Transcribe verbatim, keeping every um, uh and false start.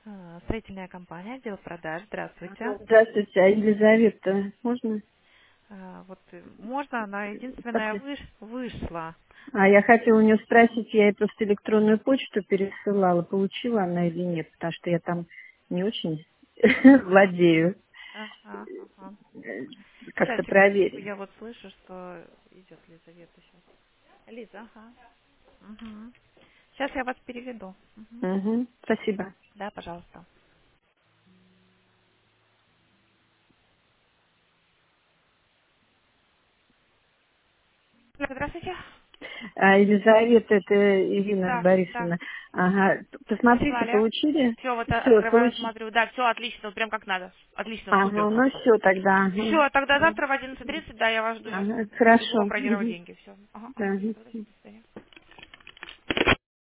А, Строительная компания, отдел продаж. Здравствуйте. Здравствуйте, а Елизавета, можно? А, Вот э, можно, она единственная После- выш- вышла. А я хотела у нее спросить, я ей просто электронную почту пересылала, получила она или нет, потому что я там не очень владею. Ага, ага. Сейчас, Как-то секундочку, проверить. я вот слышу, что идет Лизавета сейчас. Лиза, ага. Угу. Сейчас я вас переведу. Мгм. Угу, спасибо. Да, пожалуйста. Так, здравствуйте. А Елизавета, это Ирина Да, да. Борисовна. Ага, посмотрите, Прислали. получили? Все, вот э, Все, открываю, получили. смотрю. Да, все отлично, вот прям как надо. Отлично, супер Ага, ну просто. все тогда. Ага. Все, тогда завтра в одиннадцать тридцать, да, я вас жду сейчас. Ага, Бегу хорошо. бронировать Мгм. деньги. Все. Ага, ага, Да. все, давайте, до свидания.